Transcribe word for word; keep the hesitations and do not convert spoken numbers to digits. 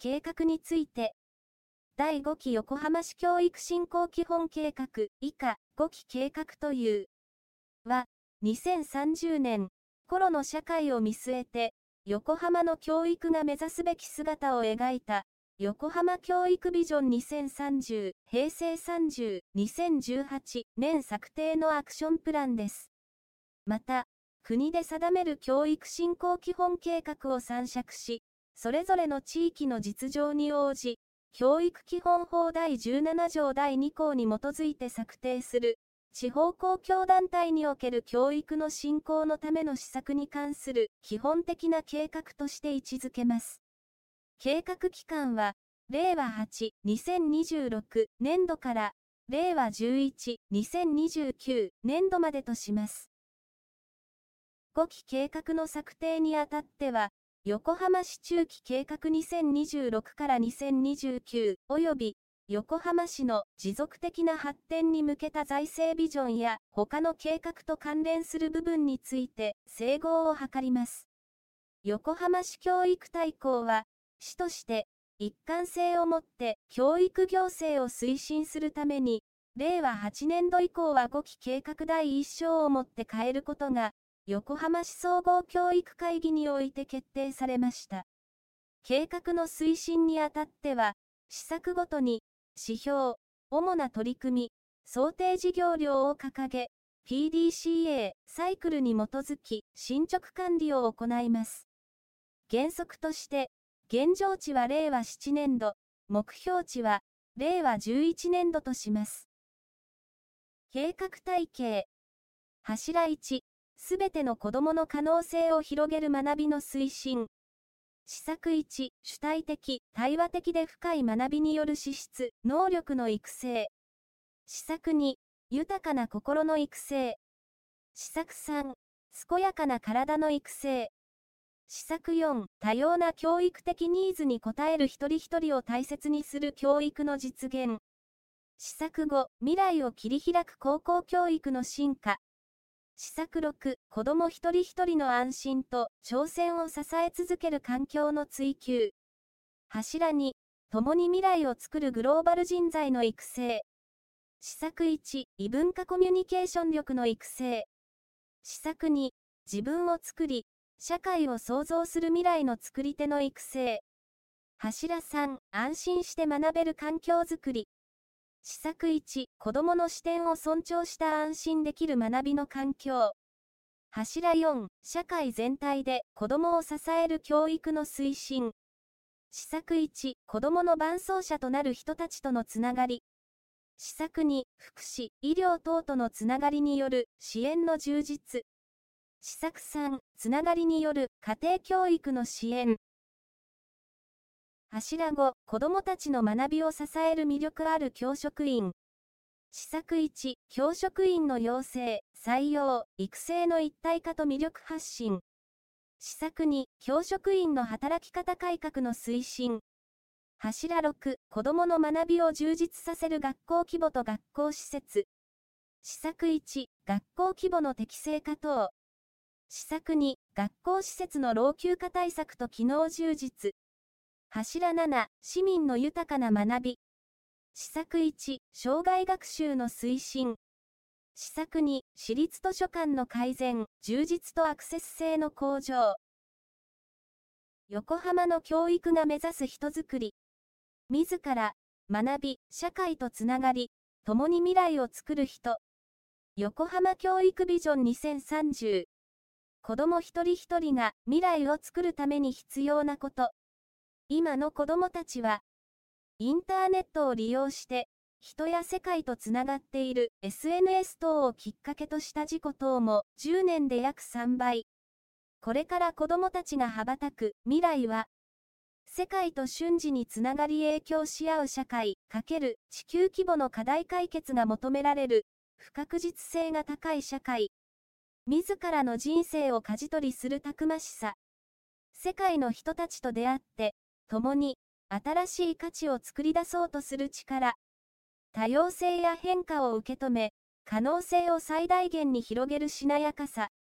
計画について、だいごき横浜市教育振興基本計画以下ごき計画というは、にせんさんじゅうねん頃の社会を見据えて、横浜の教育が目指すべき姿を描いた、横浜教育ビジョンにせんさんじゅう、平成さんじゅう、にせんじゅうはちねん策定のアクションプランです。また、国で定める教育振興基本計画を参酌し、それぞれの地域の実情に応じ、教育基本法だいじゅうななじょうだいにこうに基づいて策定する、地方公共団体における教育の振興のための施策に関する基本的な計画として位置づけます。計画期間は、れいわはち、にせんにじゅうろくねんどから、れいわじゅういち、にせんにじゅうきゅうねんどまでとします。ごき計画の策定にあたっては、横浜市中期計画にせんにじゅうろくからにせんにじゅうきゅう及び横浜市の持続的な発展に向けた財政ビジョンや他の計画と関連する部分について整合を図ります。横浜市教育大綱は、市として一貫性をもって教育行政を推進するために、れいわはちねんど以降はごき計画だいいっ章をもって変えることが、横浜市総合教育会議において決定されました。計画の推進にあたっては、施策ごとに指標、主な取り組み、想定事業量を掲げ、ピーディーシーエー サイクルに基づき進捗管理を行います。原則として、現状値はれいわななねんど、目標値はれいわじゅういちねんどとします。計画体系。柱いち、すべての子どもの可能性を広げる学びの推進。施策いち、主体的、対話的で深い学びによる資質、能力の育成。施策に、豊かな心の育成。施策さん、健やかな体の育成。施策よん、多様な教育的ニーズに応える一人一人を大切にする教育の実現。施策ご、未来を切り開く高校教育の進化。施策ろく、子ども一人一人の安心と挑戦を支え続ける環境の追求。柱に、共に未来を作るグローバル人材の育成。施策いち、異文化コミュニケーション力の育成。施策に、自分を作り、社会を創造する未来の作り手の育成。柱さん、安心して学べる環境づくり。施策いち、子どもの視点を尊重した安心できる学びの環境。柱よん、社会全体で子どもを支える教育の推進。施策いち、子どもの伴走者となる人たちとのつながり。施策に、福祉、医療等とのつながりによる支援の充実。施策さん、つながりによる家庭教育の支援。柱ご、子どもたちの学びを支える魅力ある教職員。施策いち、教職員の養成、採用、育成の一体化と魅力発信。施策に、教職員の働き方改革の推進。柱ろく、子どもの学びを充実させる学校規模と学校施設。施策いち、学校規模の適正化等。施策に、学校施設の老朽化対策と機能充実。柱なな、市民の豊かな学び。施策いち、生涯学習の推進。施策に、私立図書館の改善、充実とアクセス性の向上。横浜の教育が目指す人づくり。自ら、学び、社会とつながり、共に未来を作る人。横浜教育ビジョンにせんさんじゅう。子ども一人一人が未来を作るために必要なこと。今の子どもたちは、インターネットを利用して、人や世界とつながっている エスエヌエス 等をきっかけとした事故等もじゅうねんで約さんばい。これから子どもたちが羽ばたく未来は、世界と瞬時につながり影響し合う社会×地球規模の課題解決が求められる、不確実性が高い社会。自らの人生を舵取りするたくましさ。世界の人たちと出会って、共に、新しい価値を作り出そうとする力。多様性や変化を受け止め、可能性を最大限に広げるしなやかさ。